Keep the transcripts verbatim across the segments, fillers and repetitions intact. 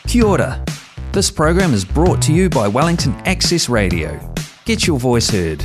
Kia ora. This program is brought to you by Wellington Access Radio. Get your voice heard.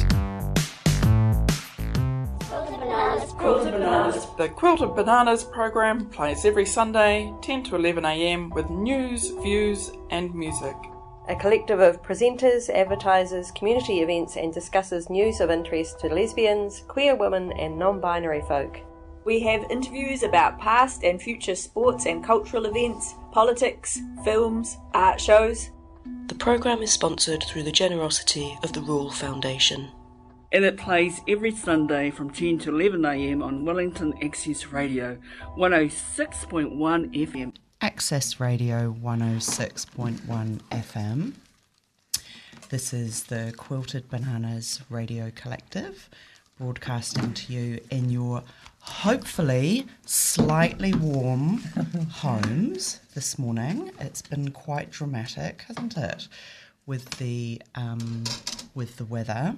Quilted Bananas. The Quilted Bananas program plays every Sunday, ten to eleven a m with news, views and music. A collective of presenters, advertisers, community events and discusses news of interest to lesbians, queer women and non-binary folk. We have interviews about past and future sports and cultural events, politics, films, art shows. The programme is sponsored through the generosity of the Rule Foundation. And it plays every Sunday from ten to eleven a m on Wellington Access Radio, one oh six point one F M. Access Radio one oh six point one F M. This is the Quilted Bananas Radio Collective, broadcasting to you in your hopefully slightly warm homes this morning. It's been quite dramatic, hasn't it, with the um, with the weather.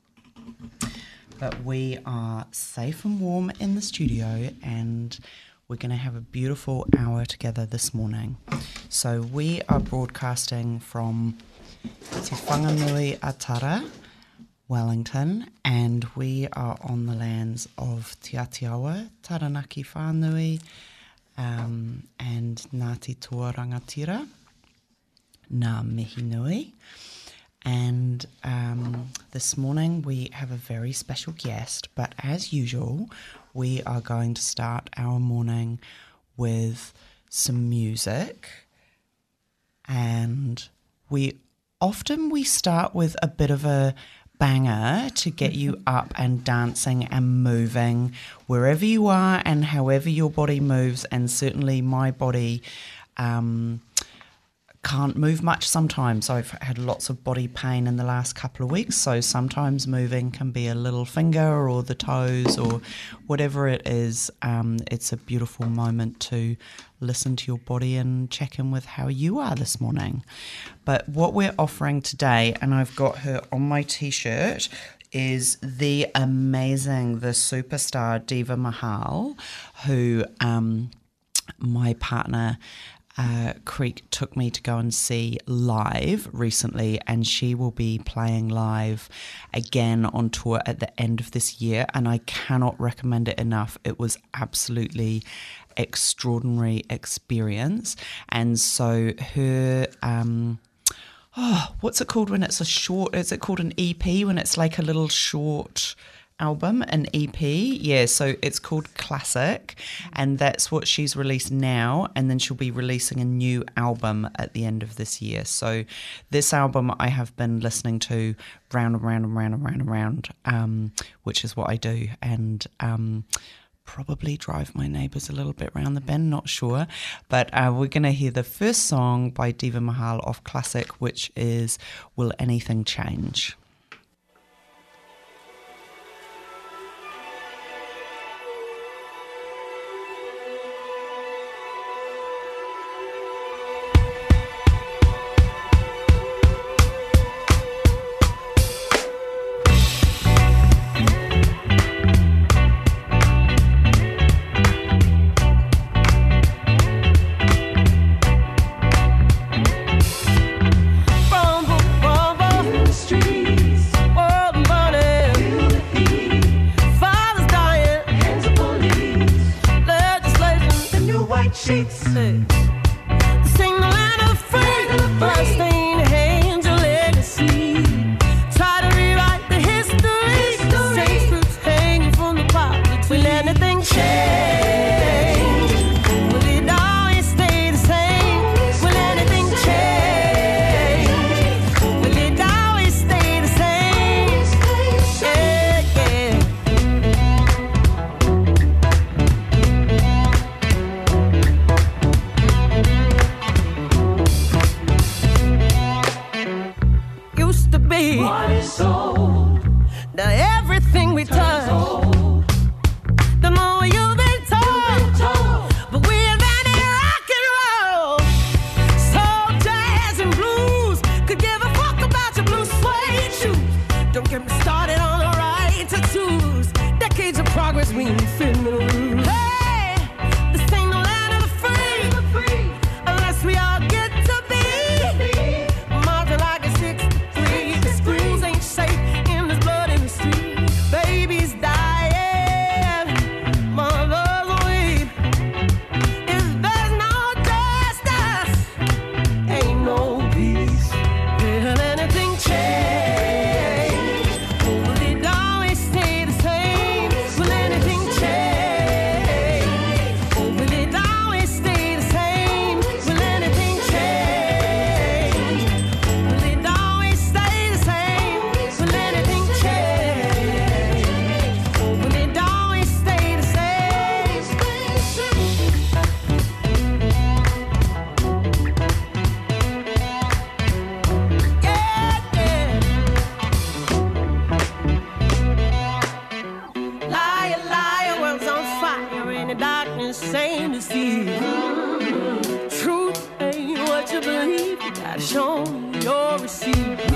But we are safe and warm in the studio, and we're going to have a beautiful hour together this morning. So we are broadcasting from Te Whanganui-a-Tara, Wellington, and we are on the lands of Te Atiawa, Taranaki Whanui, um, and Ngāti Toa Rangatira, Ngā Mihi Nui. And um, this morning we have a very special guest, but as usual, we are going to start our morning with some music. And we often we start with a bit of a banger to get you up and dancing and moving wherever you are and however your body moves. And certainly my body um can't move much sometimes. I've had lots of body pain in the last couple of weeks, so sometimes moving can be a little finger or the toes or whatever it is. Um, it's a beautiful moment to listen to your body and check in with how you are this morning. But what we're offering today, and I've got her on my t-shirt, is the amazing, the superstar Diva Mahal, who um, my partner Uh, Creek took me to go and see live recently, and she will be playing live again on tour at the end of this year, and I cannot recommend it enough. It was absolutely extraordinary experience. And so her um oh what's it called when it's a short, is it called an E P when it's like a little short album, an E P? Yeah, so it's called Classic, and that's what she's released now, and then she'll be releasing a new album at the end of this year. So this album I have been listening to round and round and round and round and round, um, which is what I do, and um, probably drive my neighbours a little bit round the bend, not sure. But uh, we're going to hear the first song by Diva Mahal off Classic, which is Will Anything Change? Now everything we touch, the more you've been told. deceive. Truth ain't what you believe, you gotta show me your receipt.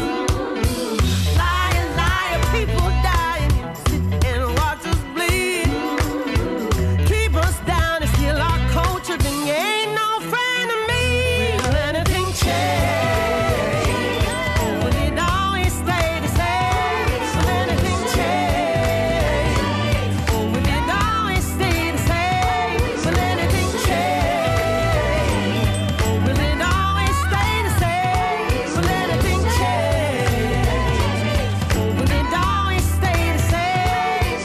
Liar, liar, people dying, you sit and watch us bleed. Keep us down and steal our culture, then you ain't no friend of me. Will anything change? Will it always stay the same? Will anything change? Or will it always stay the same? Will anything change? Or will it always stay the same? Will anything change? Or will it always stay the same?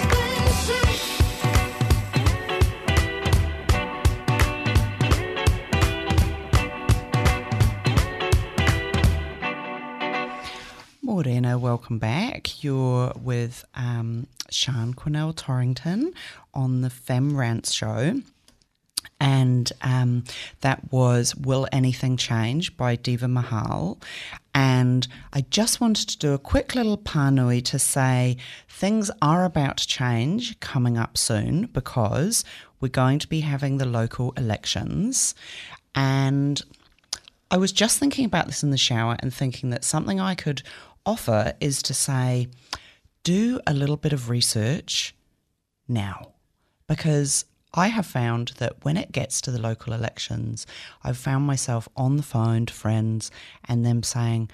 Morena, welcome back. You're with um, Sian Cornell Torrington on the Fem Rants show. And um, that was Will Anything Change by Diva Mahal. And I just wanted to do a quick little pānui to say things are about to change coming up soon because we're going to be having the local elections. And I was just thinking about this in the shower and thinking that something I could offer is to say, do a little bit of research now, because I have found that when it gets to the local elections, I've found myself on the phone to friends and them saying,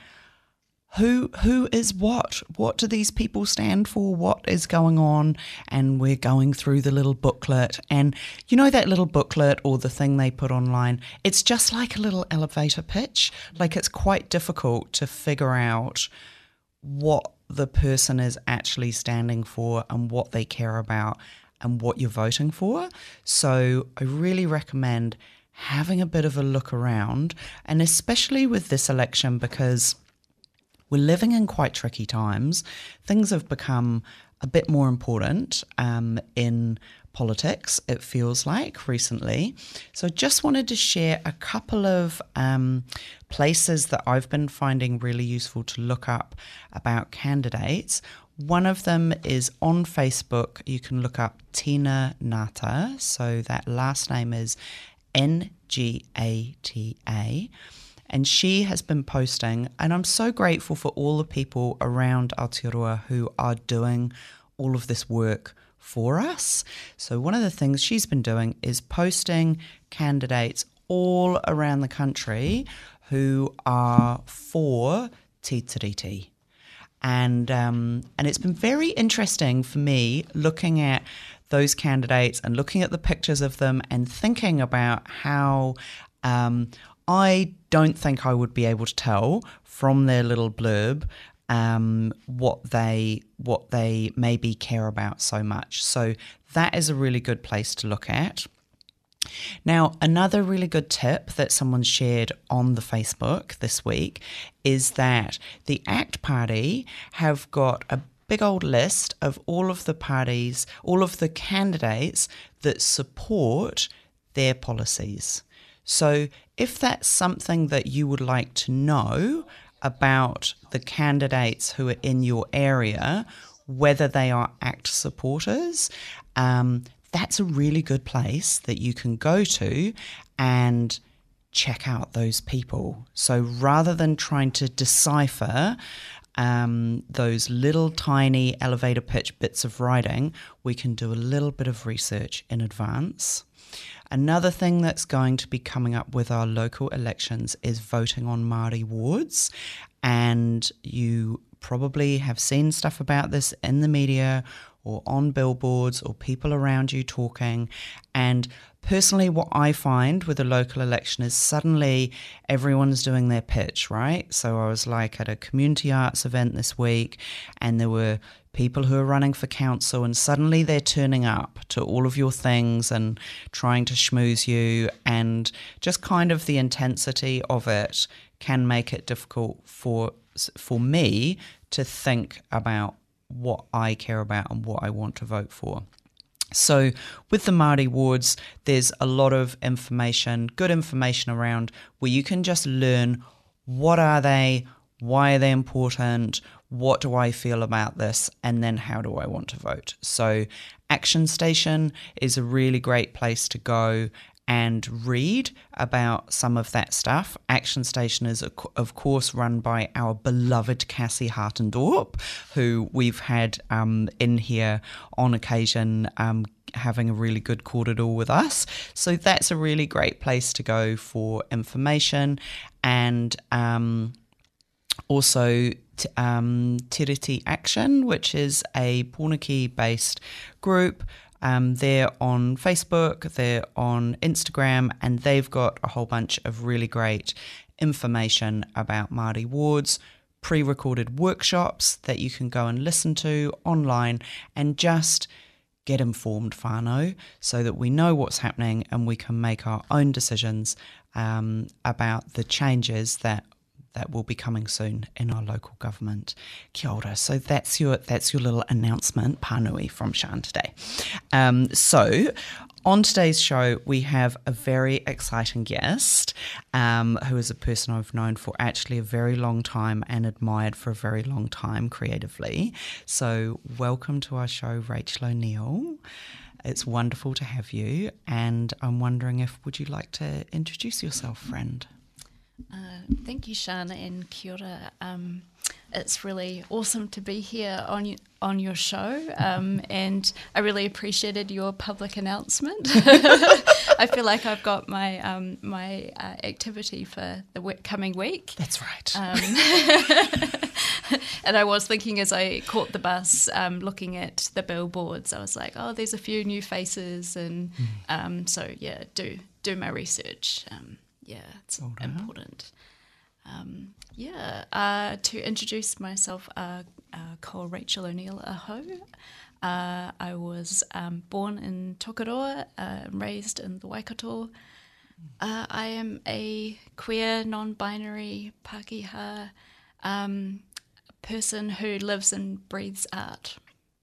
who who is what? What do these people stand for? What is going on? And we're going through the little booklet. And you know that little booklet or the thing they put online? It's just like a little elevator pitch. Like it's quite difficult to figure out what the person is actually standing for and what they care about and what you're voting for. So I really recommend having a bit of a look around, and especially with this election because we're living in quite tricky times. Things have become a bit more important um, in politics, it feels like, recently. So just wanted to share a couple of um, places that I've been finding really useful to look up about candidates. One of them is on Facebook. You can look up Tina Ngata. So that last name is N G A T A. And she has been posting, and I'm so grateful for all the people around Aotearoa who are doing all of this work for us. So one of the things she's been doing is posting candidates all around the country who are for Te Tiriti. And um, and it's been very interesting for me looking at those candidates and looking at the pictures of them and thinking about how um, I don't think I would be able to tell from their little blurb um, what they what they maybe care about so much. So that is a really good place to look at. Now, another really good tip that someone shared on the Facebook this week is that the ACT Party have got a big old list of all of the parties, all of the candidates that support their policies. So if that's something that you would like to know about the candidates who are in your area, whether they are ACT supporters, um, that's a really good place that you can go to and check out those people. So rather than trying to decipher um, those little tiny elevator pitch bits of writing, we can do a little bit of research in advance. Another thing that's going to be coming up with our local elections is voting on Māori wards, and you probably have seen stuff about this in the media or on billboards or people around you talking. And personally, what I find with a local election is suddenly everyone's doing their pitch, right? So I was like at a community arts event this week and there were people who are running for council and suddenly they're turning up to all of your things and trying to schmooze you, and just kind of the intensity of it can make it difficult for for me to think about what I care about and what I want to vote for. So with the Māori wards, there's a lot of information, good information around where you can just learn what are they, why are they important, what do I feel about this, and then how do I want to vote. So Action Station is a really great place to go and read about some of that stuff. Action Station is, of course, run by our beloved Cassie Hartendorp, who we've had um, in here on occasion um, having a really good corridor with us. So that's a really great place to go for information. And um, also t- um, Tiriti Action, which is a Pōneke-based group. Um, they're on Facebook, they're on Instagram, and they've got a whole bunch of really great information about Māori wards, pre-recorded workshops that you can go and listen to online and just get informed, whānau, so that we know what's happening and we can make our own decisions um, about the changes that that will be coming soon in our local government. Kia ora. So that's your that's your little announcement, pānui, from Sian today. Um, so on today's show, we have a very exciting guest um, who is a person I've known for actually a very long time and admired for a very long time creatively. So welcome to our show, Rachel O'Neill. It's wonderful to have you, and I'm wondering if would you like to introduce yourself, friend? Uh, thank you, Shana, and kia ora. Um, it's really awesome to be here on y- on your show, um, and I really appreciated your public announcement. I feel like I've got my um, my uh, activity for the w- coming week. That's right. Um, and I was thinking as I caught the bus, um, looking at the billboards, I was like, oh, there's a few new faces, and mm. um, so yeah, do do my research. Um, Yeah, it's well important. Um, yeah, uh, to introduce myself, uh, uh, called Rachel O'Neill Aho. Uh, I was um, born in Tokoroa, uh, raised in the Waikato. Uh, I am a queer, non-binary Pākehā um, person who lives and breathes art.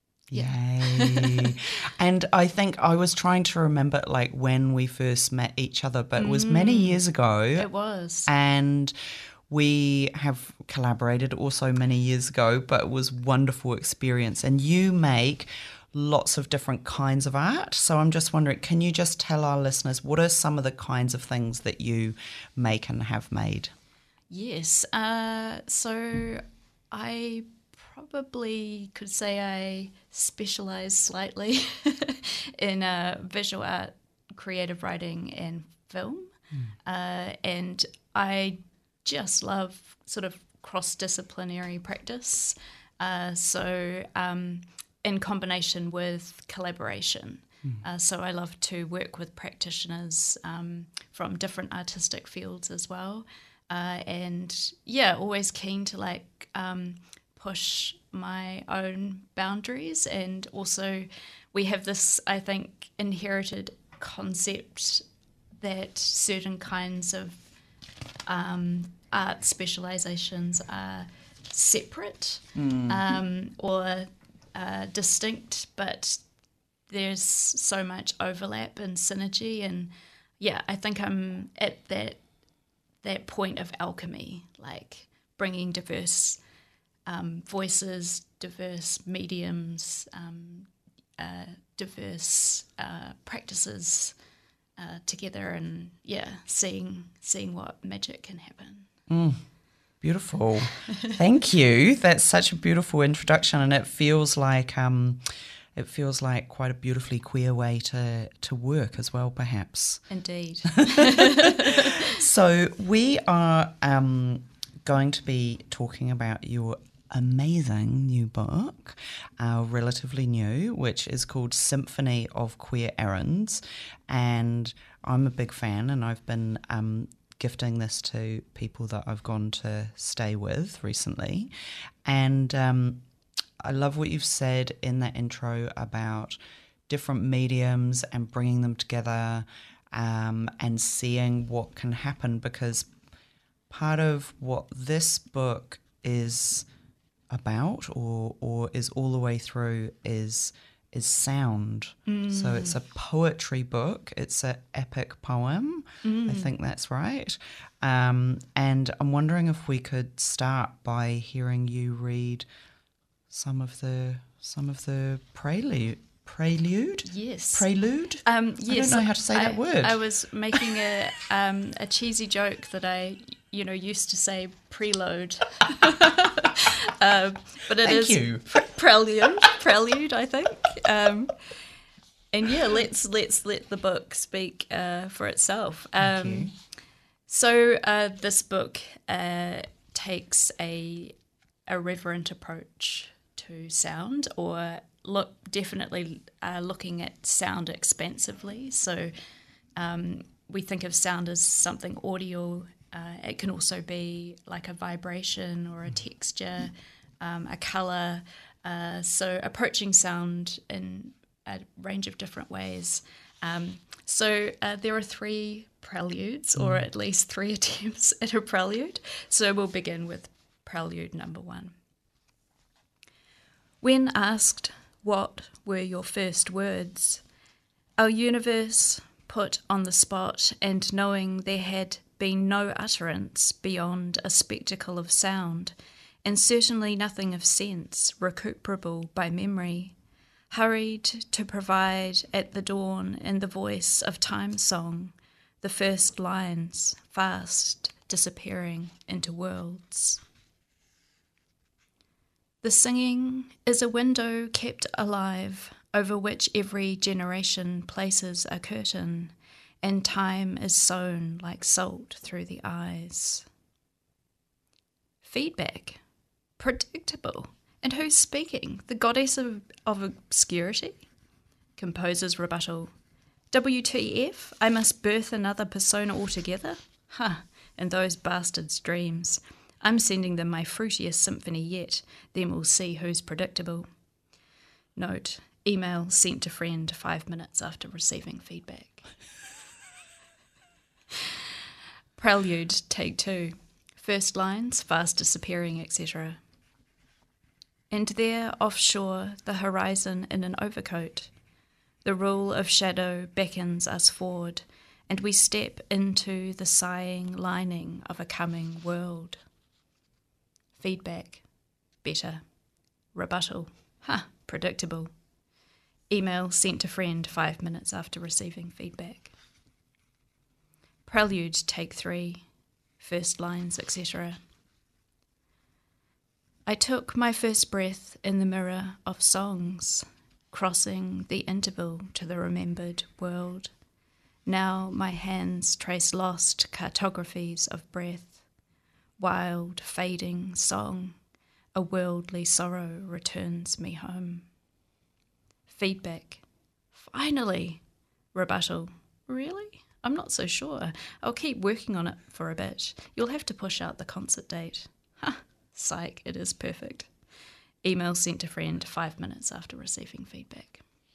Yay. And I think I was trying to remember like when we first met each other, but it was many years ago. It was. And we have collaborated also many years ago, but it was a wonderful experience. And you make lots of different kinds of art. So I'm just wondering, can you just tell our listeners what are some of the kinds of things that you make and have made? Yes. Uh, so I probably could say I specialise slightly in uh, visual art, creative writing and film. Mm. Uh, and I just love sort of cross-disciplinary practice. Uh, so um, in combination with collaboration. Mm. Uh, so I love to work with practitioners um, from different artistic fields as well. Uh, and yeah, always keen to like... Um, push my own boundaries, and also we have this, I think, inherited concept that certain kinds of um, art specializations are separate mm. um, or uh, distinct, but there's so much overlap and synergy, and yeah, I think I'm at that that point of alchemy, like bringing diverse Um, voices, diverse mediums, um, uh, diverse uh, practices uh, together, and yeah, seeing seeing what magic can happen. Mm, beautiful, thank you. That's such a beautiful introduction, and it feels like um, it feels like quite a beautifully queer way to to work as well, perhaps. Indeed. So we are um, going to be talking about your amazing new book, uh, relatively new, which is called Symphony of Queer Errands, and I'm a big fan, and I've been um, gifting this to people that I've gone to stay with recently, and um, I love what you've said in that intro about different mediums and bringing them together um, and seeing what can happen, because part of what this book is about or or is all the way through is is sound. Mm. So it's a poetry book. It's an epic poem. Mm. I think that's right. Um, and I'm wondering if we could start by hearing you read some of the some of the prelude prelude? Yes. Prelude? Um, yes. I don't know how to say I, that word. I was making a um, a cheesy joke that I, you know, used to say preload. uh, but it Thank is you. pre- prelude, prelude, I think. Um, and yeah, let's let's let the book speak uh, for itself. Um, Thank you. So uh, this book uh, takes a a reverent approach to sound, or look definitely uh, looking at sound expansively. So um, we think of sound as something audio. Uh, it can also be like a vibration or a texture, um, a colour. Uh, so approaching sound in a range of different ways. Um, so uh, there are three preludes, or at least three attempts at a prelude. So we'll begin with prelude number one. When asked, what were your first words? Our universe put on the spot, and knowing there had been no utterance beyond a spectacle of sound, and certainly nothing of sense recuperable by memory, hurried to provide at the dawn in the voice of time song the first lines fast disappearing into worlds. The singing is a window kept alive over which every generation places a curtain, and time is sown like salt through the eyes. Feedback. Predictable. And who's speaking? The goddess of, of obscurity? Composer's rebuttal. W T F? I must birth another persona altogether? Huh, and those bastards' dreams. I'm sending them my fruitiest symphony yet, then we'll see who's predictable. Note, email sent to friend five minutes after receiving feedback. Prelude, take two. First lines, fast disappearing, et cetera. And there, offshore, the horizon in an overcoat. The rule of shadow beckons us forward, and we step into the sighing lining of a coming world. Feedback. Better. Rebuttal. Ha, predictable. Email sent to friend five minutes after receiving feedback. Prelude, take three. First lines, et cetera. I took my first breath in the mirror of songs, crossing the interval to the remembered world. Now my hands trace lost cartographies of breath. Wild, fading song, a worldly sorrow returns me home. Feedback. Finally. Rebuttal. Really? I'm not so sure. I'll keep working on it for a bit. You'll have to push out the concert date. Ha! Psych, it is perfect. Email sent to friend five minutes after receiving feedback.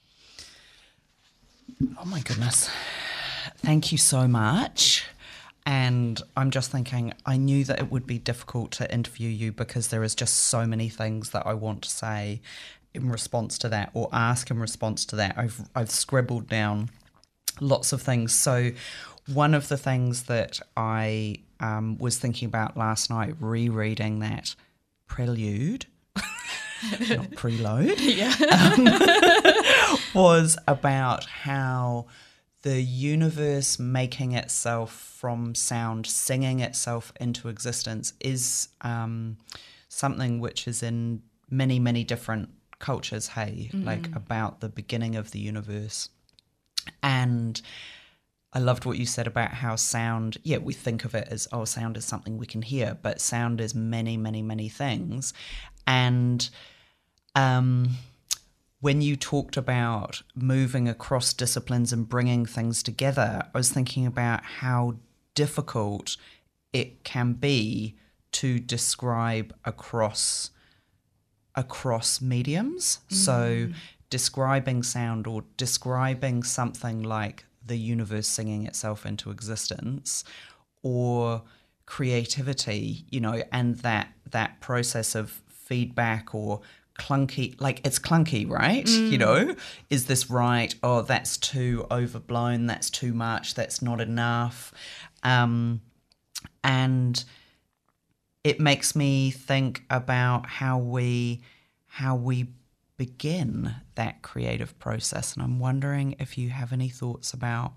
Oh my goodness. Thank you so much. And I'm just thinking, I knew that it would be difficult to interview you because there is just so many things that I want to say in response to that, or ask in response to that. I've I've scribbled down lots of things. So one of the things that I um, was thinking about last night, rereading that prelude, not preload, yeah. um, was about how the universe making itself from sound, singing itself into existence, is um, something which is in many, many different cultures, hey, mm. like about the beginning of the universe. And I loved what you said about how sound, yeah, we think of it as, oh, sound is something we can hear, but sound is many, many, many things. And um when you talked about moving across disciplines and bringing things together, I was thinking about how difficult it can be to describe across across mediums. Mm. So describing sound, or describing something like the universe singing itself into existence, or creativity, you know, and that that process of feedback, or clunky, like it's clunky, right? Mm. You know, is this right? Oh, that's too overblown. That's too much. That's not enough. Um, and it makes me think about how we, how we begin that creative process? And I'm wondering if you have any thoughts about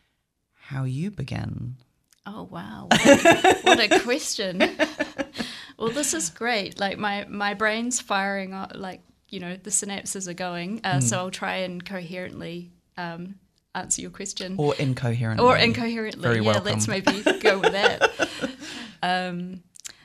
how you begin. Oh, wow. What a, what a question. Well, this is great. Like my, my brain's firing, up, like, you know, the synapses are going. Uh, mm. So I'll try and coherently um, answer your question. Or incoherently. Or incoherently. Very yeah, welcome. Let's maybe go with that. um,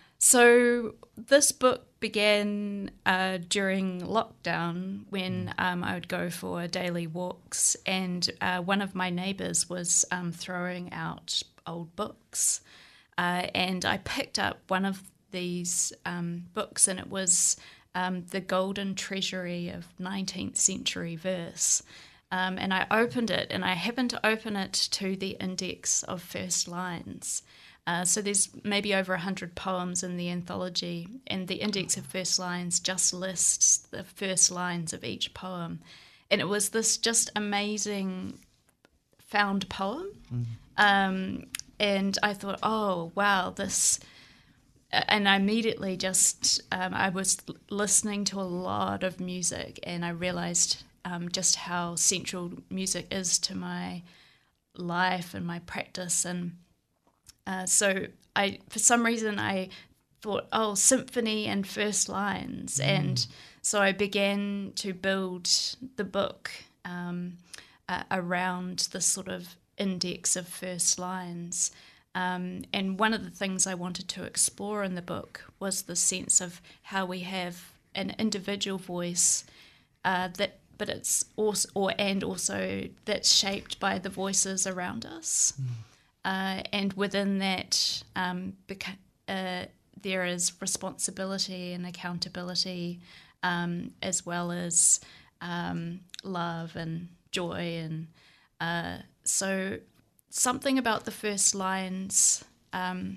so this book began uh, during lockdown when um, I would go for daily walks, and uh, one of my neighbours was um, throwing out old books, uh, and I picked up one of these um, books, and it was um, The Golden Treasury of nineteenth Century Verse. Um, and I opened it, and I happened to open it to the index of first lines. Uh, so there's maybe over one hundred poems in the anthology, and the index of first lines just lists the first lines of each poem. And it was this just amazing found poem. Mm. Um, and I thought, oh, wow, this... And I immediately just, um, I was listening to a lot of music, and I realised um, just how central music is to my life and my practice. And uh, so I, for some reason, I thought, oh, symphony and first lines. Mm. And so I began to build the book um, uh, around this sort of index of first lines. Um, and one of the things I wanted to explore in the book was the sense of how we have an individual voice uh, that, but it's also, or and also that's shaped by the voices around us, mm. uh, and within that, um, beca- uh, there is responsibility and accountability, um, as well as um, love and joy, and uh, so. Something about the first lines um,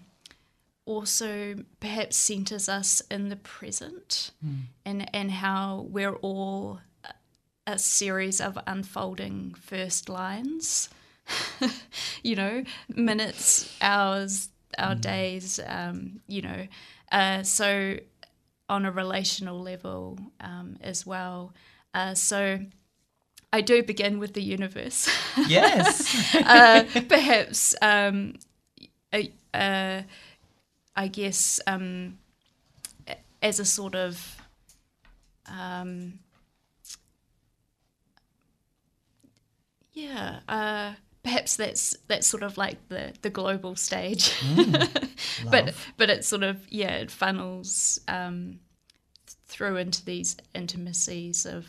also perhaps centres us in the present, mm. and, and how we're all a series of unfolding first lines, you know, minutes, hours, our mm. days, um, you know. Uh, so on a relational level um, as well. Uh, so... I do begin with the universe. Yes. uh, perhaps, um, uh, I guess, um, as a sort of, um, yeah, uh, perhaps that's that's sort of like the, the global stage. Mm, but but it sort of, yeah, it funnels um, through into these intimacies of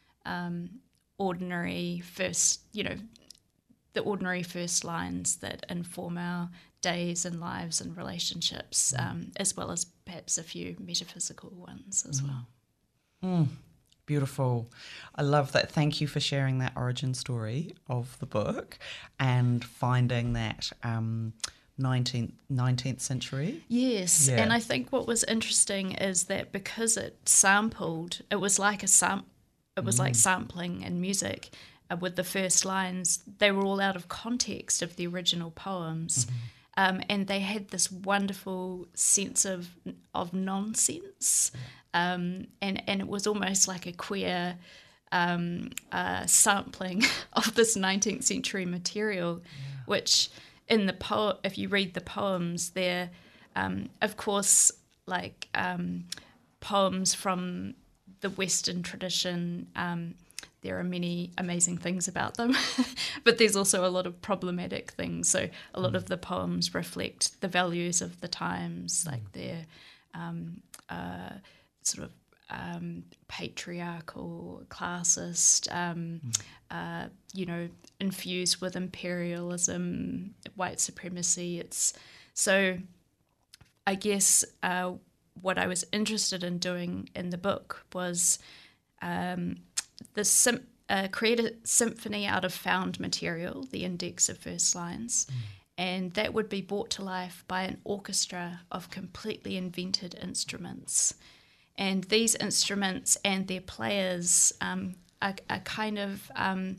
um ordinary first, you know, the ordinary first lines that inform our days and lives and relationships, mm. um, as well as perhaps a few metaphysical ones as mm. well. Mm. Beautiful. I love that. Thank you for sharing that origin story of the book and finding that um, nineteenth, nineteenth century. Yes, yeah. And I think what was interesting is that because it sampled, it was like a sample. It was mm. like sampling in music uh, with the first lines. They were all out of context of the original poems. Mm-hmm. Um, and they had this wonderful sense of of nonsense. Yeah. Um, and, and it was almost like a queer um, uh, sampling of this nineteenth century material, yeah. which in the po- if you read the poems, they're, um, of course, like um, poems from the Western tradition. Um, there are many amazing things about them, but there's also a lot of problematic things. So a lot mm. of the poems reflect the values of the times, mm. like they're um, uh, sort of um, patriarchal, classist, um, mm. uh, you know, infused with imperialism, white supremacy. It's so, I guess, uh, what I was interested in doing in the book was um, the sim- uh, create a symphony out of found material, the index of first lines, mm. and that would be brought to life by an orchestra of completely invented instruments. And these instruments and their players um, are, are kind of um,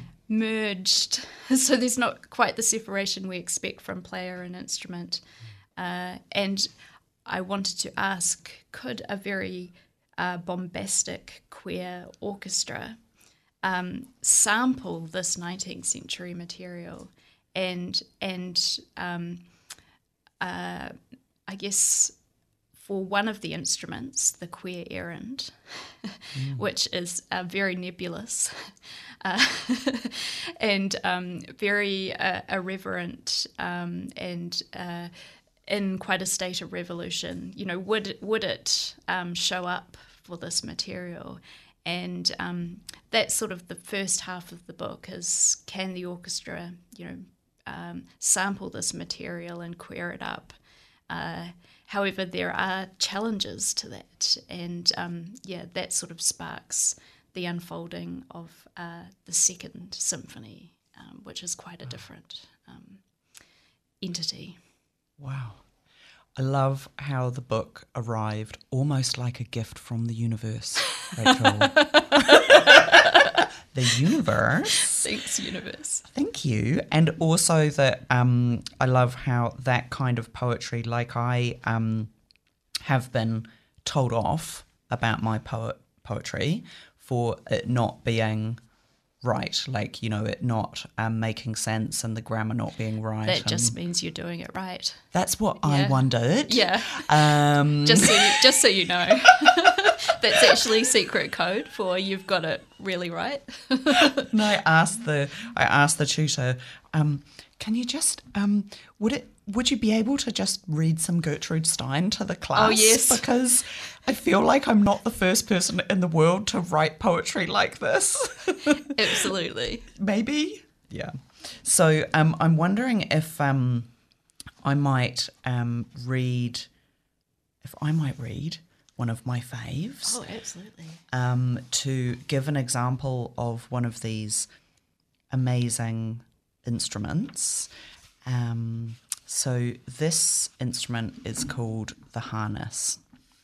merged, so there's not quite the separation we expect from player and instrument. Uh, and I wanted to ask, could a very uh, bombastic queer orchestra um, sample this nineteenth century material and and um, uh, I guess for one of the instruments, the queer errand, mm. which is uh, very nebulous uh, and um, very uh, irreverent um, and uh, in quite a state of revolution. You know, would would it um, show up for this material? And um, that's sort of the first half of the book is, can the orchestra, you know, um, sample this material and queer it up? Uh, however, there are challenges to that, and um, yeah, that sort of sparks the unfolding of uh, the second symphony, um, which is quite a different um, entity. Wow. I love how the book arrived almost like a gift from the universe, Rachel. The universe. Thanks, universe. Thank you. And also that um, I love how that kind of poetry, like I um, have been told off about my poet poetry for it not being right, like, you know, it not um, making sense and the grammar not being right. That just means you're doing it right. That's what yeah. I wondered. Yeah. Um, just so you, just so you know. That's actually secret code for you've got it really right. And I asked the I asked the tutor, um, can you just um, would it would you be able to just read some Gertrude Stein to the class? Oh yes, because I feel like I'm not the first person in the world to write poetry like this. Absolutely. Maybe. Yeah. So um, I'm wondering if um, I might um, read if I might read. one of my faves. Oh, absolutely. Um, to give an example of one of these amazing instruments. Um, so this instrument is called the harness.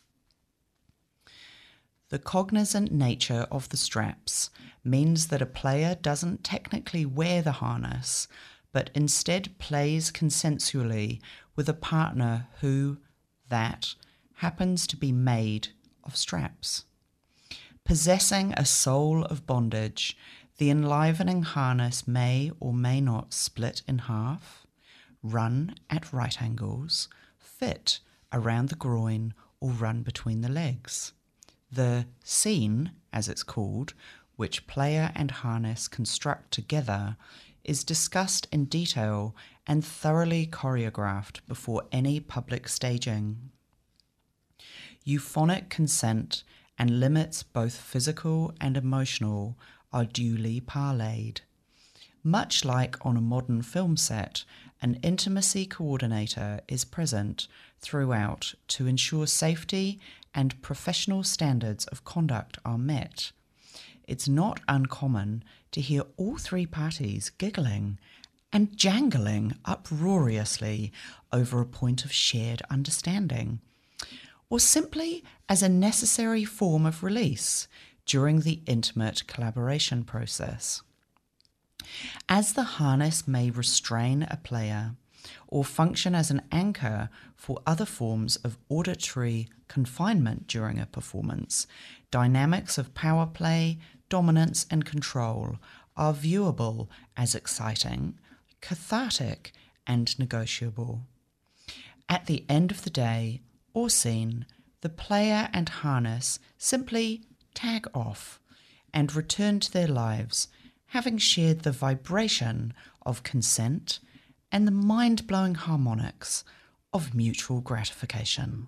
The cognizant nature of the straps means that a player doesn't technically wear the harness, but instead plays consensually with a partner who, that, happens to be made of straps. Possessing a soul of bondage, the enlivening harness may or may not split in half, run at right angles, fit around the groin, or run between the legs. The scene, as it's called, which player and harness construct together, is discussed in detail and thoroughly choreographed before any public staging. Euphonic consent and limits both physical and emotional are duly parlayed. Much like on a modern film set, an intimacy coordinator is present throughout to ensure safety and professional standards of conduct are met. It's not uncommon to hear all three parties giggling and jangling uproariously over a point of shared understanding, or simply as a necessary form of release during the intimate collaboration process. As the harness may restrain a player or function as an anchor for other forms of auditory confinement during a performance, dynamics of power play, dominance and control are viewable as exciting, cathartic and negotiable. At the end of the day, or scene, the player and harness simply tag off and return to their lives, having shared the vibration of consent and the mind-blowing harmonics of mutual gratification.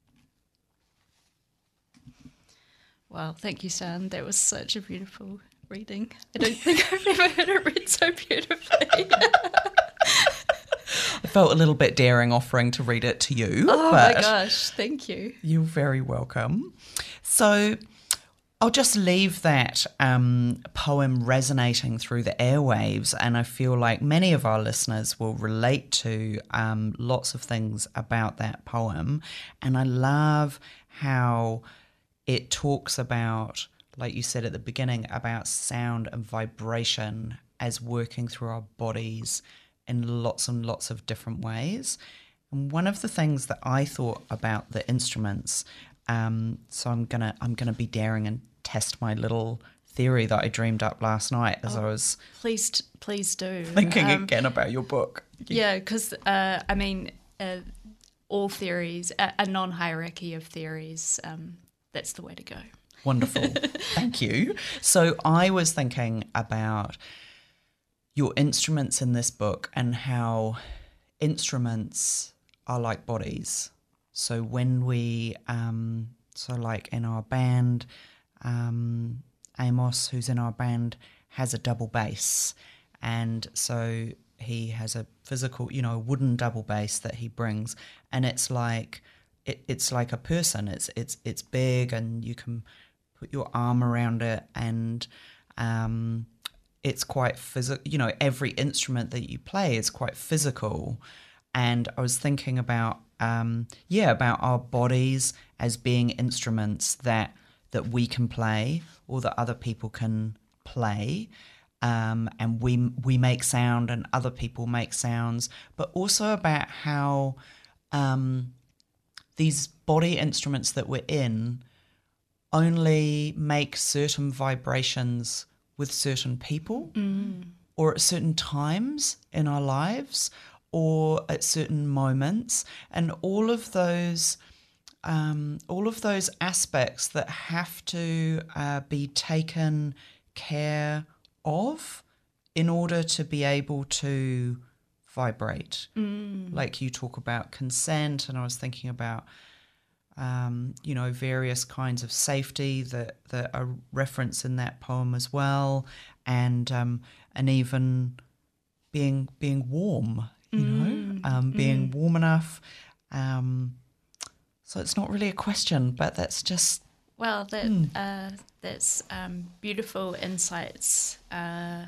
Wow, thank you, Sian. That was such a beautiful reading. I don't think I've ever heard it read so beautifully. I felt a little bit daring offering to read it to you. Oh but my gosh, thank you. You're very welcome. So I'll just leave that um, poem resonating through the airwaves, and I feel like many of our listeners will relate to um, lots of things about that poem. And I love how it talks about, like you said at the beginning, about sound and vibration as working through our bodies in lots and lots of different ways. And one of the things that I thought about the instruments Um, so I'm gonna I'm gonna be daring and test my little theory that I dreamed up last night as Oh, I was Please, t- please do. thinking Um, again about your book. Yeah, because uh, I mean, uh, all theories, a, a non-hierarchy of theories. Um, that's the way to go. Wonderful. Thank you. So I was thinking about your instruments in this book and how instruments are like bodies. So when we, um, so like in our band, um, Amos, who's in our band, has a double bass. And so he has a physical, you know, a wooden double bass that he brings. And it's like, it, it's like a person. It's, it's, it's big and you can put your arm around it, and um, it's quite physical. You know, every instrument that you play is quite physical. And I was thinking about, um, yeah, about our bodies as being instruments that that we can play or that other people can play, um, and we we make sound and other people make sounds, but also about how um, these body instruments that we're in only make certain vibrations with certain people Mm. or at certain times in our lives or at certain moments, and all of those um, all of those aspects that have to uh, be taken care of in order to be able to vibrate. Mm. Like you talk about consent, and I was thinking about Um, you know, various kinds of safety that, that are referenced in that poem as well, and um, and even being being warm, you Mm, know, um, being mm. warm enough. Um, so it's not really a question, but that's just Well, that Mm. uh, that's um, beautiful insights, uh,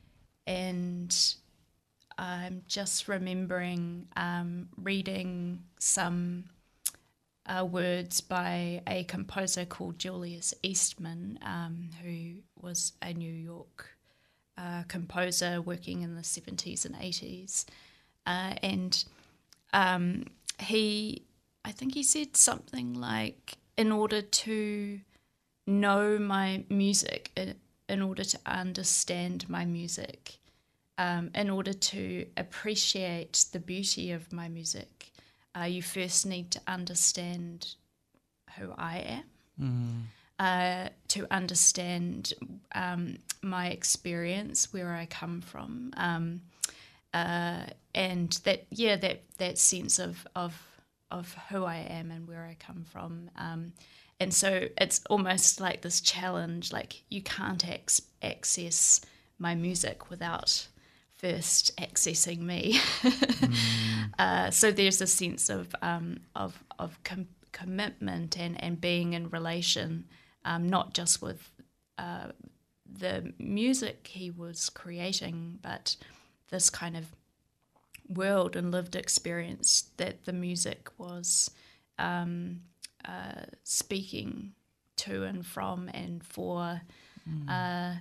and I'm just remembering um, reading some uh, words by a composer called Julius Eastman, um, who was a New York uh, composer working in the seventies and eighties, uh, and um, he, I think he said something like, in order to know my music, in, in order to understand my music, um, in order to appreciate the beauty of my music, uh, you first need to understand who I am, mm, uh, to understand um, my experience, where I come from, um, uh, and that yeah, that that sense of of of who I am and where I come from. Um, and so it's almost like this challenge, like you can't ex- access my music without first accessing me. mm. uh, so there's a sense of um, of of com- commitment and, and being in relation, um, not just with uh, the music he was creating, but this kind of world and lived experience that the music was um, uh, speaking to and from and for. Mm. Uh,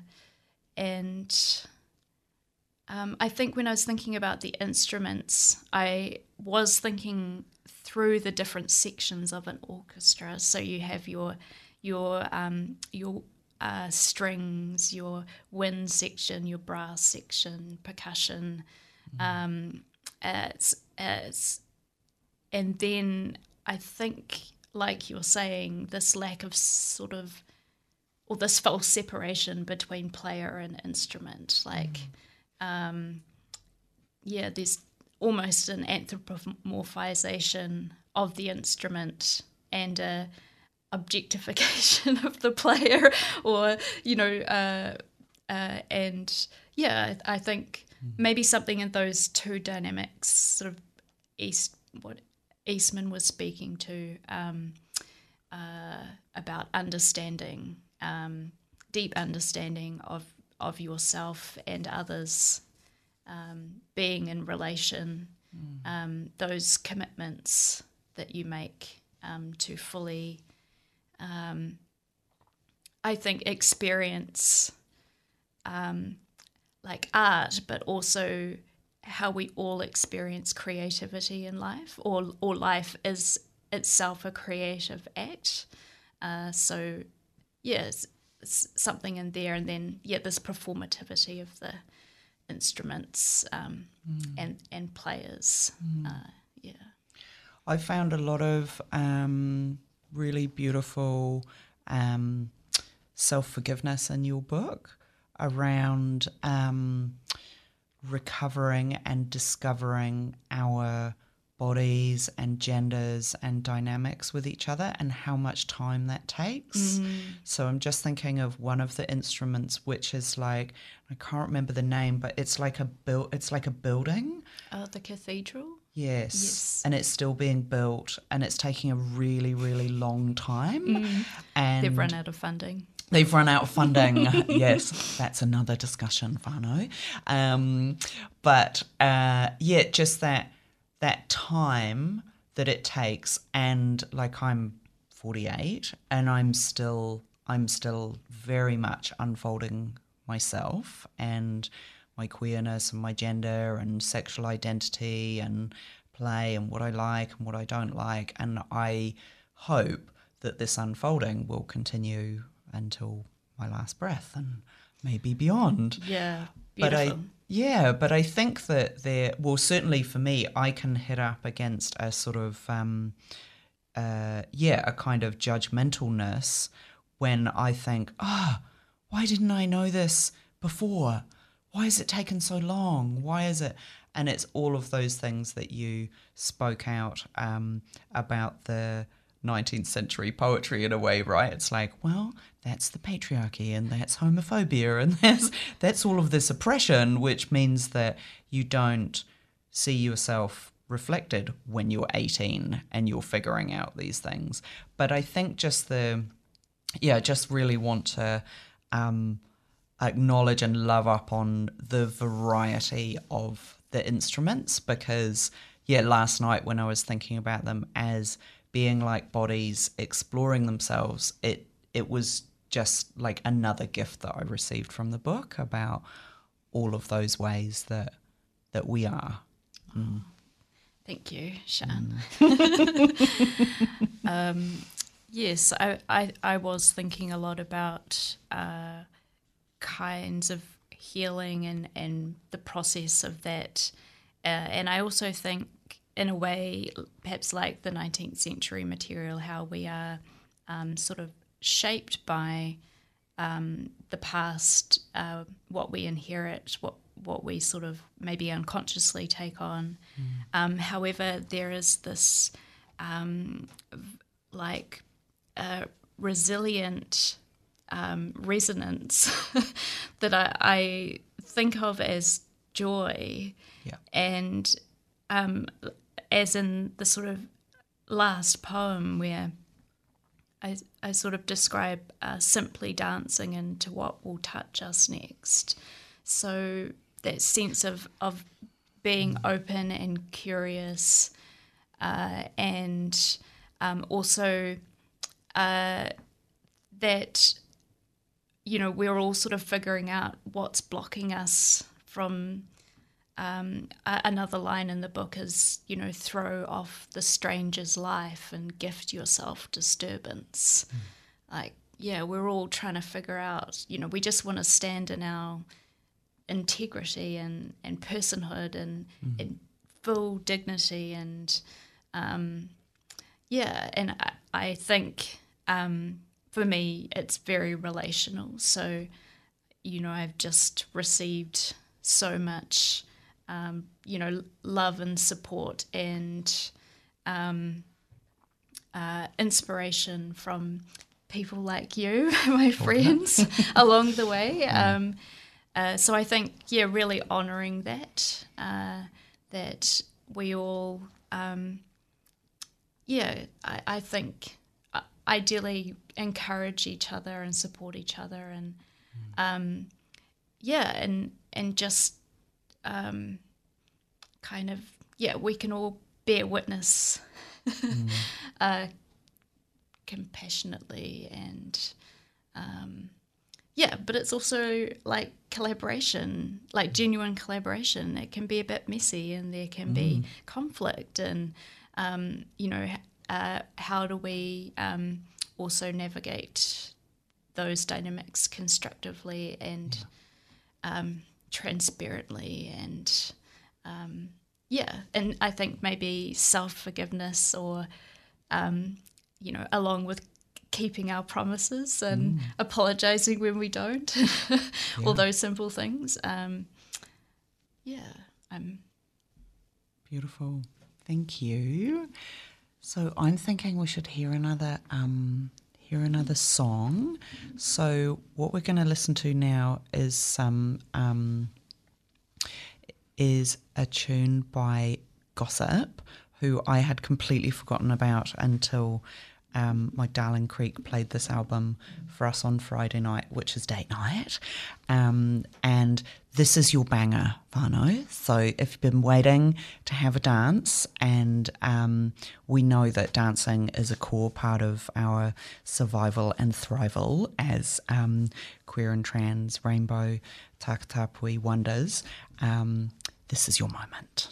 and um, I think when I was thinking about the instruments, I was thinking through the different sections of an orchestra. So you have your your um, your uh, strings, your wind section, your brass section, percussion. Mm. Um, As, as, and then I think, like you're saying, this lack of sort of, or this false separation between player and instrument, like, mm. um, yeah, there's almost an anthropomorphization of the instrument and a objectification of the player, or, you know, uh, uh, and yeah, I, I think maybe something in those two dynamics, sort of East, what Eastman was speaking to um, uh, about understanding, um, deep understanding of, of yourself and others, um, being in relation, mm. um, those commitments that you make um, to fully, um, I think, experience um, like art, but also how we all experience creativity in life, or or life is itself a creative act. Uh, so, yeah, it's, it's something in there. And then, yeah, this performativity of the instruments um, mm. and, and players. Mm. Uh, yeah. I found a lot of um, really beautiful um, self-forgiveness in your book around um, recovering and discovering our bodies and genders and dynamics with each other and how much time that takes. Mm. So I'm just thinking of one of the instruments, which is like, I can't remember the name, but it's like a build, it's like a building. Oh, the cathedral? Yes. Yes. And it's still being built and it's taking a really, really long time. Mm. And they've run out of funding. They've run out of funding. Yes, that's another discussion, Whānau. Um, but uh, yeah, just that that time that it takes, and like I'm forty-eight and I'm still I'm still very much unfolding myself and my queerness and my gender and sexual identity and play and what I like and what I don't like, and I hope that this unfolding will continue until my last breath and maybe beyond. Yeah, beautiful. But I, yeah, but I think that there, well, certainly for me, I can hit up against a sort of, um, uh, yeah, a kind of judgmentalness when I think, ah, oh, why didn't I know this before? Why has it taken so long? Why is it? And it's all of those things that you spoke out um, about the nineteenth century poetry in a way, right? It's like, well, that's the patriarchy and that's homophobia and that's that's all of this oppression, which means that you don't see yourself reflected when you're eighteen and you're figuring out these things. But I think just the, yeah, just really want to um, acknowledge and love up on the variety of the instruments because, yeah, last night when I was thinking about them as being like bodies exploring themselves, it it was just like another gift that I received from the book about all of those ways that that we are. Mm. Thank you, Sian. Mm. um, yes, I, I I was thinking a lot about uh, kinds of healing and, and the process of that, uh, and I also think, in a way, perhaps like the nineteenth century material, how we are um, sort of shaped by um, the past, uh, what we inherit, what what we sort of maybe unconsciously take on. Mm. Um, however, there is this um, like uh, resilient um, resonance that I, I think of as joy, yeah. and um, as in the sort of last poem where I, I sort of describe uh, simply dancing into what will touch us next. So that sense of, of being mm. open and curious, uh, and um, also uh, that, you know, we're all sort of figuring out what's blocking us from. Um, another line in the book is, you know, throw off the stranger's life and gift yourself disturbance. Mm. Like, yeah, we're all trying to figure out, you know, we just want to stand in our integrity and, and personhood and, mm. and full dignity. And, um, yeah, and I, I think um, for me it's very relational. So, you know, I've just received so much Um, you know, love and support and um, uh, inspiration from people like you, my friends, along the way. Um, uh, so I think, yeah, really honouring that, uh, that we all, um, yeah, I, I think uh, ideally encourage each other and support each other and, um, yeah, and and just Um, kind of, yeah, we can all bear witness mm. uh, compassionately and, um, yeah, but it's also like collaboration, like genuine collaboration. It can be a bit messy and there can mm. be conflict and, um, you know, uh, how do we um, also navigate those dynamics constructively and yeah. um, transparently and um, yeah, and I think maybe self-forgiveness or, um, you know, along with keeping our promises and mm. apologising when we don't, yeah. all those simple things. Um, yeah, I'm... Beautiful. Thank you. So I'm thinking we should hear another um, hear another song. So what we're going to listen to now is some um, is a tune by Gossip, who I had completely forgotten about until um, my Darling Creek played this album for us on Friday night, which is date night. Um, and this is your banger, Whānau. So if you've been waiting to have a dance, and um, we know that dancing is a core part of our survival and thrival as um, queer and trans rainbow Takatapui wonders, um, this is your moment.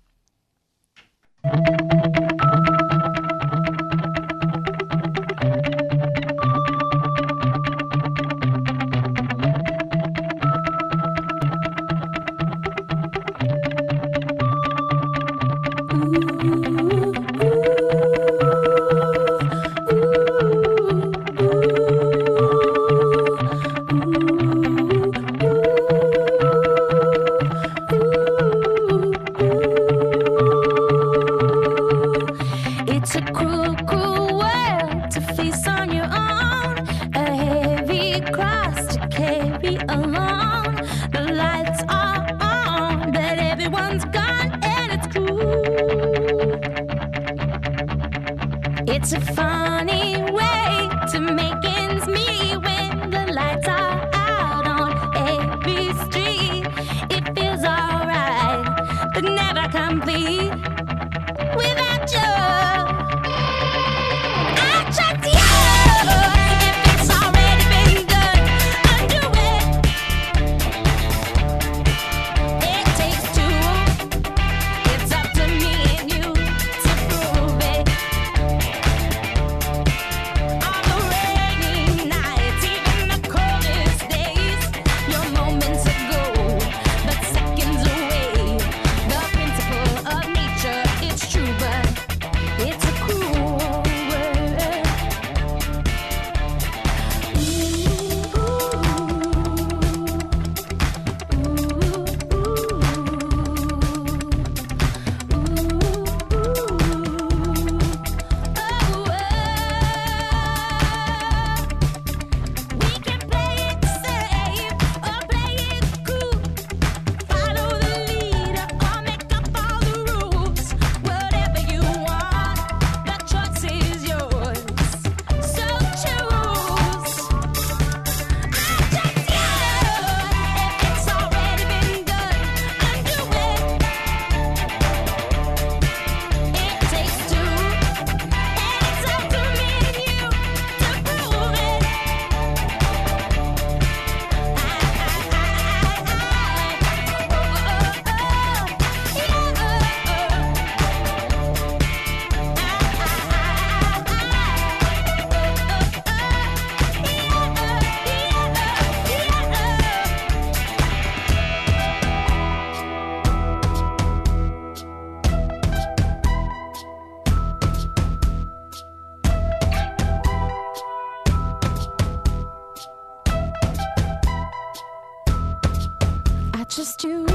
Just you,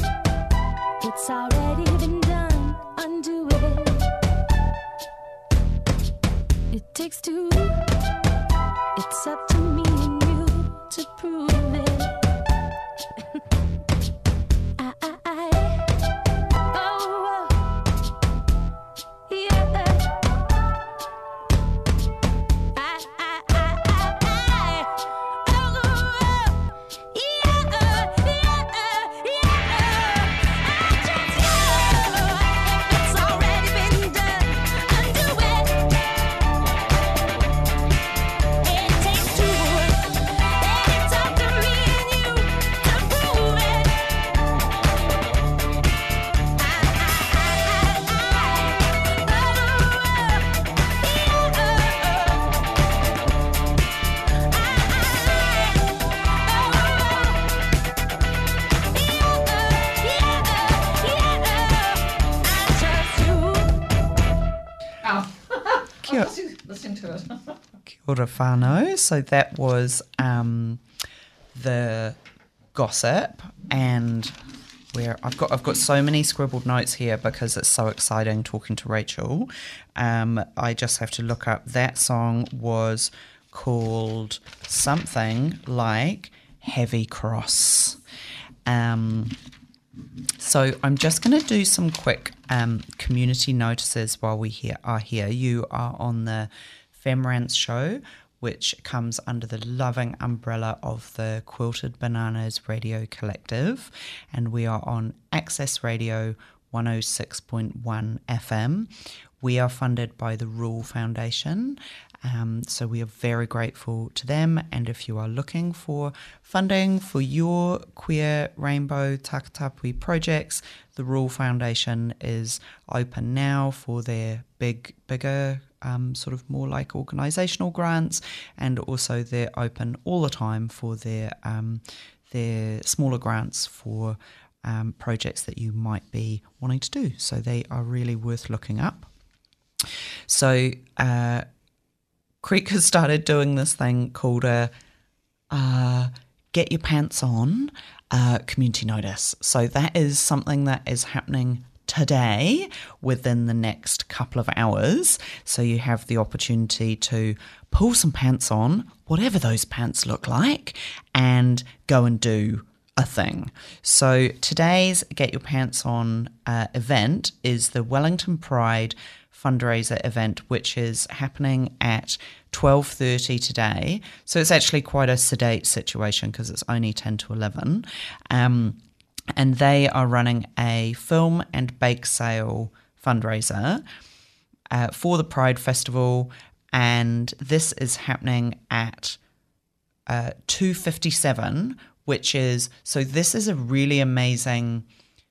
it's already been done, undo it. It takes two, it's up to me and you to prove it. I, I, I, oh, yeah. I, I, I, I, oh, yeah, yeah. It's already been done, undo it. It takes two, and it's up to me and you. Kia, listen, listen to it. kia ora whānau. So that was um, the gossip, and where I've got I've got so many scribbled notes here because it's so exciting talking to Rachel. Um, I just have to look up. That song was called something like Heavy Cross. Um, so I'm just going to do some quick um, community notices while we here are here. You are on the Femrance show, which comes under the loving umbrella of the Quilted Bananas Radio Collective, and we are on Access Radio one oh six point one F M. We are funded by the Rule Foundation, um, so we are very grateful to them. And if you are looking for funding for your queer rainbow takatapui projects, the Rule Foundation is open now for their big, bigger Um, sort of more like organisational grants, and also they're open all the time for their um, their smaller grants for um, projects that you might be wanting to do. So they are really worth looking up. So uh, Creek has started doing this thing called a uh, Get Your Pants On uh, community notice. So that is something that is happening today within the next couple of hours. So you have the opportunity to pull some pants on, whatever those pants look like, and go and do a thing. So today's Get Your Pants On uh, event is the Wellington Pride fundraiser event, which is happening at twelve thirty today. So it's actually quite a sedate situation because it's only ten to eleven. Um, And they are running a film and bake sale fundraiser uh, for the Pride Festival. And this is happening at uh, two fifty-seven, which is, so this is a really amazing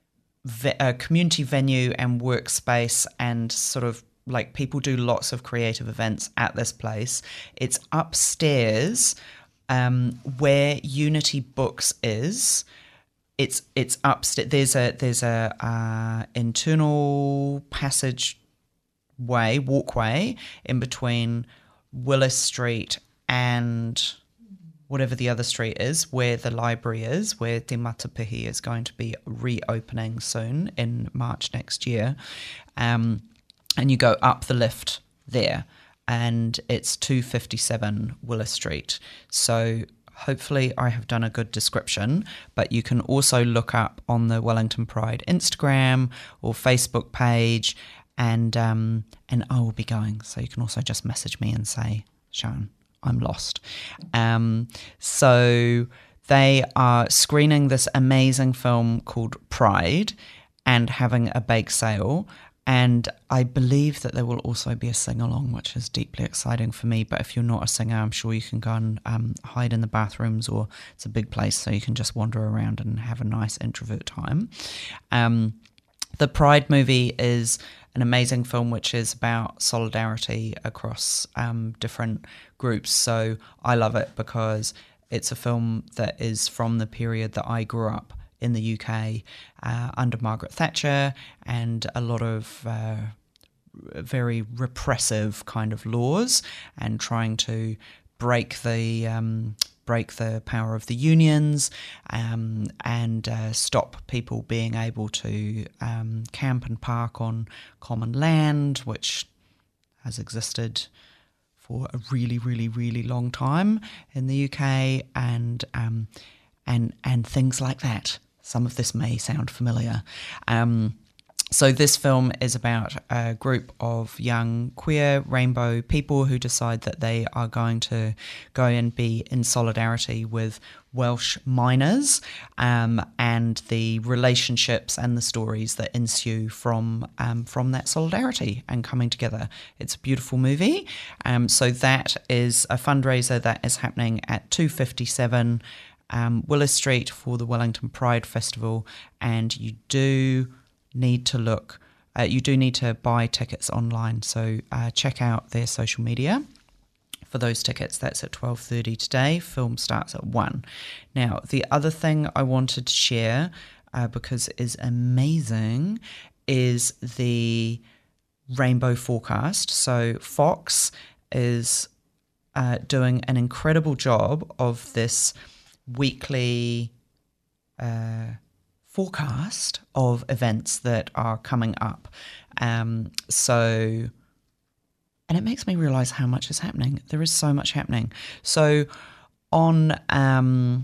ve- uh, community venue and workspace, and sort of like people do lots of creative events at this place. It's upstairs um, where Unity Books is. It's it's upstairs. There's a there's a uh, internal passage way walkway in between Willis Street and whatever the other street is, where the library is, where Te Matapihi is going to be reopening soon in March next year, um, and you go up the lift there, and it's two fifty-seven Willis Street. So hopefully I have done a good description, but you can also look up on the Wellington Pride Instagram or Facebook page, and um, and I will be going. So you can also just message me and say, Sian, I'm lost. Um, so they are screening this amazing film called Pride and having a bake sale. And I believe that there will also be a sing-along, which is deeply exciting for me. But if you're not a singer, I'm sure you can go and um, hide in the bathrooms, or it's a big place, so you can just wander around and have a nice introvert time. Um, the Pride movie is an amazing film which is about solidarity across um, different groups. So I love it because it's a film that is from the period that I grew up in the U K uh, under Margaret Thatcher, and a lot of uh, very repressive kind of laws, and trying to break the um, break the power of the unions, um, and uh, stop people being able to um, camp and park on common land, which has existed for a really, really, really long time in the U K, and um, and and things like that. Some of this may sound familiar. Um, so this film is about a group of young queer rainbow people who decide that they are going to go and be in solidarity with Welsh miners, um, and the relationships and the stories that ensue from um, from that solidarity and coming together. It's a beautiful movie. Um, so that is a fundraiser that is happening at two fifty-seven Um, Willis Street for the Wellington Pride Festival, and you do need to look, uh, you do need to buy tickets online, so uh, check out their social media for those tickets. That's at twelve thirty today. Film starts at one. Now, the other thing I wanted to share, uh, because it is amazing, is the Rainbow Forecast. So Fox is uh, doing an incredible job of this weekly uh, forecast of events that are coming up. Um, so, and it makes me realise how much is happening. There is so much happening. So on... Um,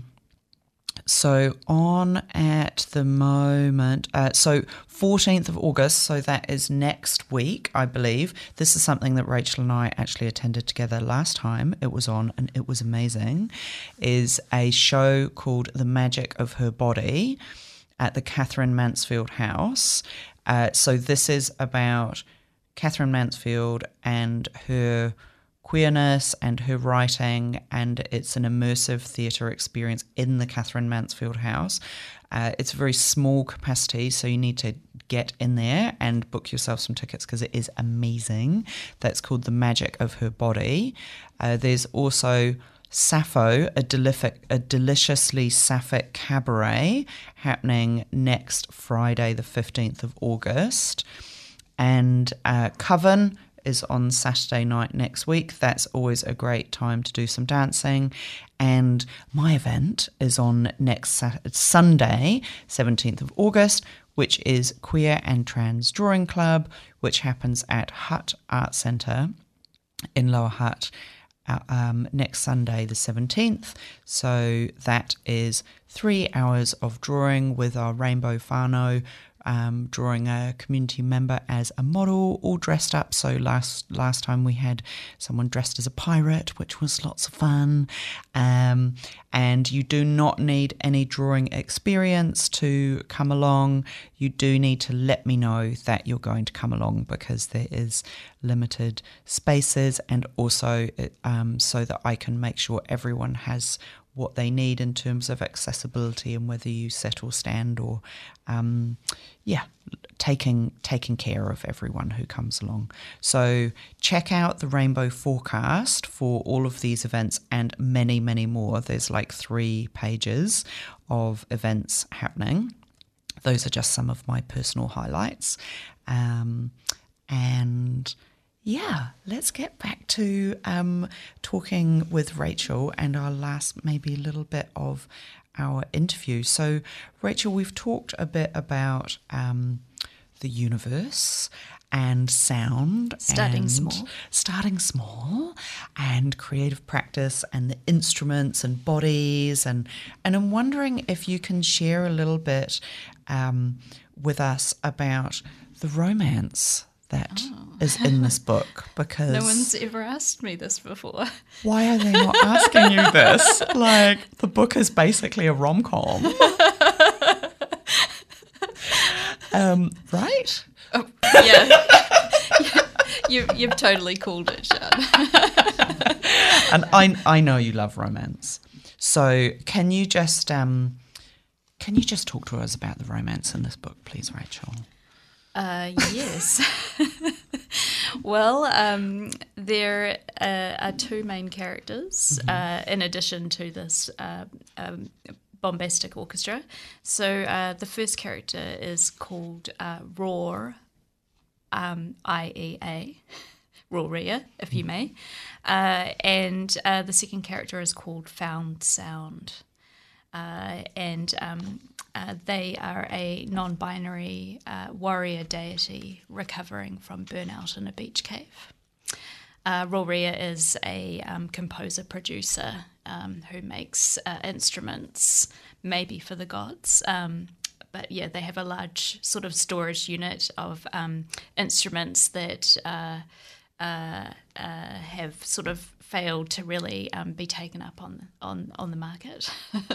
So on at the moment, uh, so fourteenth of August, so that is next week, I believe. This is something that Rachel and I actually attended together last time it was on, and it was amazing, is a show called The Magic of Her Body at the Catherine Mansfield House. Uh, so this is about Catherine Mansfield and her queerness and her writing, and it's an immersive theatre experience in the Catherine Mansfield House. Uh, it's a very small capacity, so you need to get in there and book yourself some tickets because it is amazing. That's called The Magic of Her Body. Uh, there's also Sappho, a, delific, a deliciously sapphic cabaret happening next Friday, the fifteenth of August. And uh, Coven is on Saturday night next week. That's always a great time to do some dancing. And my event is on next Saturday, Sunday, seventeenth of August, which is Queer and Trans Drawing Club, which happens at Hutt Art Centre in Lower Hutt uh, um, next Sunday the seventeenth. So that is three hours of drawing with our Rainbow Whānau, Um, drawing a community member as a model, all dressed up. So last last time we had someone dressed as a pirate, which was lots of fun. Um, and you do not need any drawing experience to come along. You do need to let me know that you're going to come along because there is limited spaces, and also um, so that I can make sure everyone has what they need in terms of accessibility and whether you sit or stand, or um, yeah, taking taking care of everyone who comes along. So check out the Rainbow Forecast for all of these events and many, many more. There's like three pages of events happening. Those are just some of my personal highlights. Um, and yeah, let's get back to um, talking with Rachel and our last maybe little bit of our interview. So, Rachel, we've talked a bit about um, the universe and sound. Starting and small. Starting small and creative practice and the instruments and bodies. And, and I'm wondering if you can share a little bit um, with us about the romance that oh. is in this book, because no one's ever asked me this before. Why are they not asking you this? Like, the book is basically a rom-com. um, right? Oh, yeah. yeah. You, you've totally called it, Sean. And I, I know you love romance. So can you just um, can you just talk to us about the romance in this book, please, Rachel? Uh, yes. Well, um, there uh, are two main characters mm-hmm. uh, in addition to this uh, um, bombastic orchestra. So uh, the first character is called uh, Roar, um, I E A, Roria, if you may. Uh, and uh, the second character is called Found Sound. Uh, and um, uh, they are a non-binary uh, warrior deity recovering from burnout in a beach cave. Uh, Roria is a um, composer-producer um, who makes uh, instruments, maybe for the gods. Um, but yeah, they have a large sort of storage unit of um, instruments that uh, uh, uh, have sort of failed to really um, be taken up on on on the market.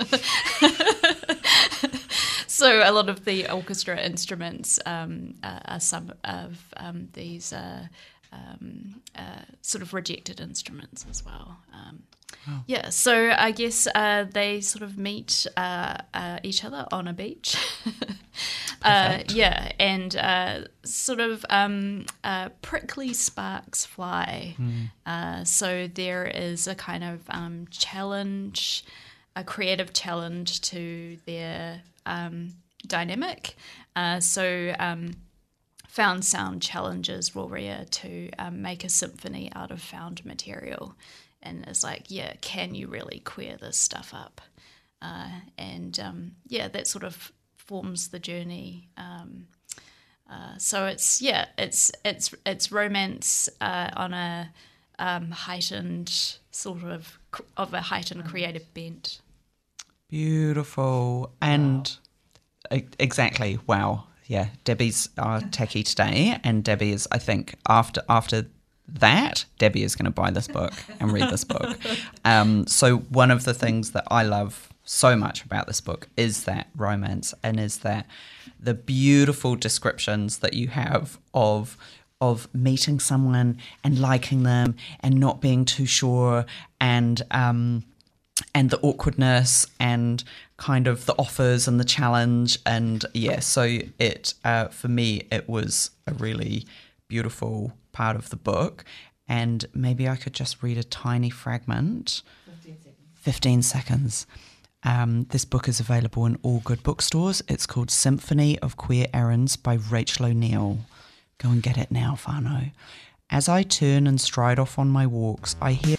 So a lot of the orchestra instruments um, uh, are some of um, these uh, um, uh, sort of rejected instruments as well. Um, wow. Yeah, so I guess uh, they sort of meet uh, uh, each other on a beach. uh, yeah, and uh, sort of um, uh, prickly sparks fly. Mm. Uh, so there is a kind of um, challenge, a creative challenge to their um, dynamic. Uh, so um, Found Sound challenges Roria to um, make a symphony out of found material, and is like, yeah, can you really queer this stuff up? Uh, and um, yeah, that sort of forms the journey. Um, uh, so it's yeah, it's it's it's romance uh, on a um, heightened sort of of a heightened creative bent. Beautiful. And wow. Exactly, wow. Yeah, Debbie's our techie today, and Debbie is, I think, after after that, Debbie is going to buy this book and read this book. Um, so one of the things that I love so much about this book is that romance, and is that the beautiful descriptions that you have of of meeting someone and liking them and not being too sure, and um, and the awkwardness and kind of the offers and the challenge. And yeah, so it uh, for me it was a really beautiful part of the book. And maybe I could just read a tiny fragment. fifteen seconds. fifteen seconds. Um, this book is available in all good bookstores. It's called Symphony of Queer Errands by Rachel O'Neill. Go and get it now, whānau. As I turn and stride off on my walks, I hear...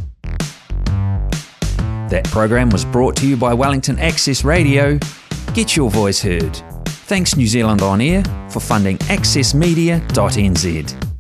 That program was brought to you by Wellington Access Radio. Get your voice heard. Thanks New Zealand On Air for funding access media dot n z.